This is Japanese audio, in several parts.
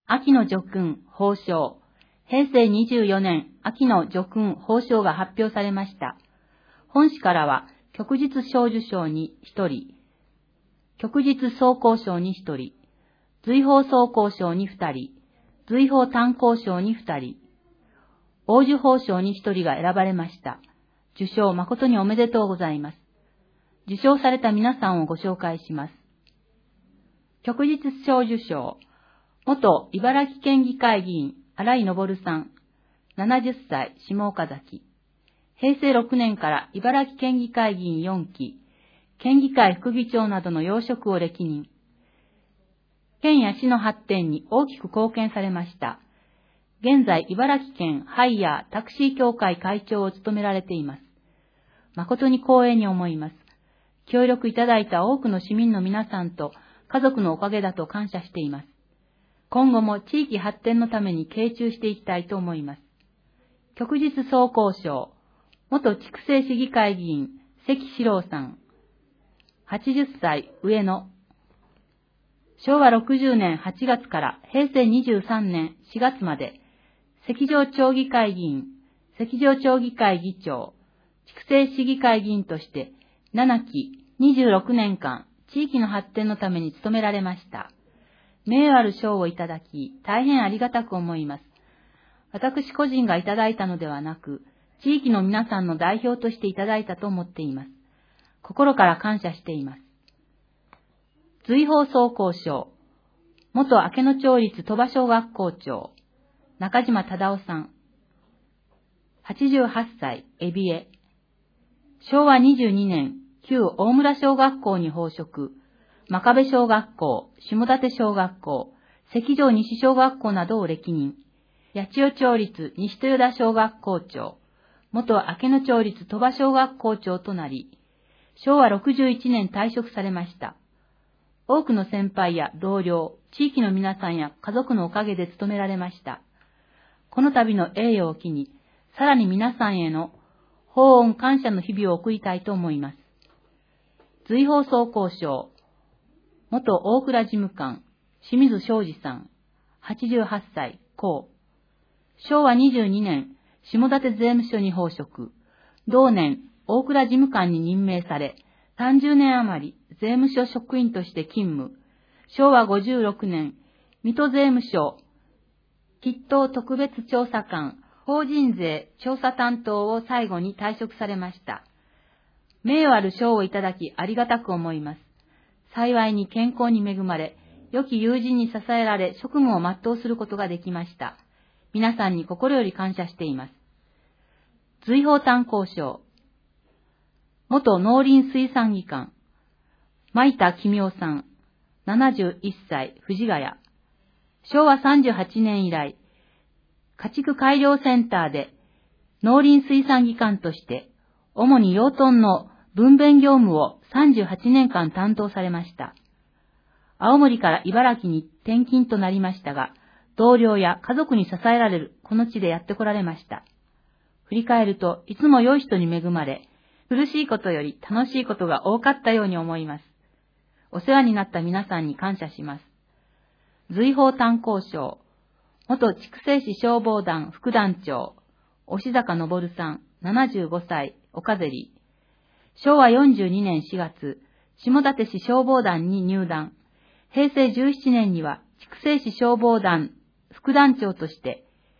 秋の叙勲褒章、平成24年秋の叙勲褒章が発表されました。本誌からは、旭日小綬章に1人、旭日装甲章に1人、瑞宝装甲章に2人、瑞宝炭鉱章に2人、黄綬褒章に1人が選ばれました。受賞誠におめでとうございます。受賞された皆さんをご紹介します。旭日小綬章、元茨城県議会議員、新井昇さん、70歳、下岡崎。平成6年から茨城県議会議員4期、県議会副議長などの要職を歴任。県や市の発展に大きく貢献されました。現在、茨城県ハイヤータクシー協会会長を務められています。誠に光栄に思います。協力いただいた多くの市民の皆さんと家族のおかげだと感謝しています。今後も地域発展のために傾注していきたいと思います。旭日装甲章、元筑西市議会議員、関史郎さん、80歳、上野。昭和60年8月から平成23年4月まで、関上町議会議員、関上町議会議長、筑西市議会議員として7期26年間地域の発展のために努められました。名誉ある賞をいただき、大変ありがたく思います。私個人がいただいたのではなく、地域の皆さんの代表としていただいたと思っています。心から感謝しています。瑞宝装甲章、元明野町立鳥羽小学校長、中島忠夫さん、88歳、海老江。昭和22年、旧大村小学校に奉職、真壁小学校、下館小学校、関上西小学校などを歴任。八千代町立西豊田小学校長、元明野町立鳥羽小学校長となり、昭和61年退職されました。多くの先輩や同僚、地域の皆さんや家族のおかげで務められました。この度の栄誉を機に、さらに皆さんへの報恩感謝の日々を送りたいと思います。瑞宝装甲章、元大蔵事務官、清水昌司さん、88歳、公。昭和22年、下館税務署に奉職。同年、大蔵事務官に任命され、30年余り税務署職員として勤務。昭和56年、水戸税務署、筆頭特別調査官、法人税調査担当を最後に退職されました。名誉ある賞をいただきありがたく思います。幸いに健康に恵まれ、良き友人に支えられ職務を全うすることができました。皆さんに心より感謝しています。瑞宝炭鉱賞、元農林水産議官、前田公夫さん、71歳、藤ヶ谷。昭和38年以来、家畜改良センターで農林水産議官として、主に養豚の分娩業務を38年間担当されました。青森から茨城に転勤となりましたが、同僚や家族に支えられるこの地でやってこられました。振り返るといつも良い人に恵まれ、苦しいことより楽しいことが多かったように思います。お世話になった皆さんに感謝します。瑞宝炭鉱賞、元筑西市消防団副団長、押坂昇さん、75歳、岡ゼリ。昭和42年4月、下館市消防団に入団。平成17年には筑西市消防団副団長として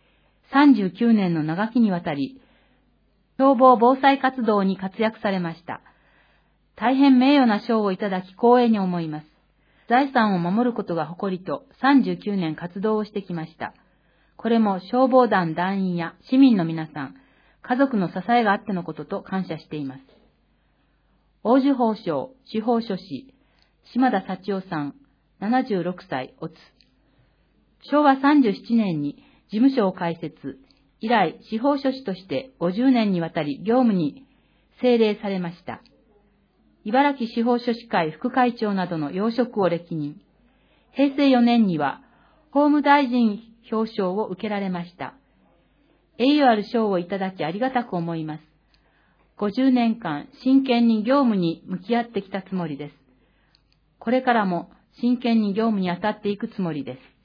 、39年の長きにわたり、消防防災活動に活躍されました。大変名誉な賞をいただき光栄に思います。財産を守ることが誇りと39年活動をしてきました。これも消防団団員や市民の皆さん、家族の支えがあってのことと感謝しています。黄綬褒章、司法書士、島田幸夫さん、76歳、おつ。昭和37年に事務所を開設、以来司法書士として50年にわたり業務に精励されました。茨城司法書士会副会長などの要職を歴任。平成4年には法務大臣表彰を受けられました。栄誉ある賞をいただきありがたく思います。50年間真剣に業務に向き合ってきたつもりです。これからも真剣に業務に当たっていくつもりです。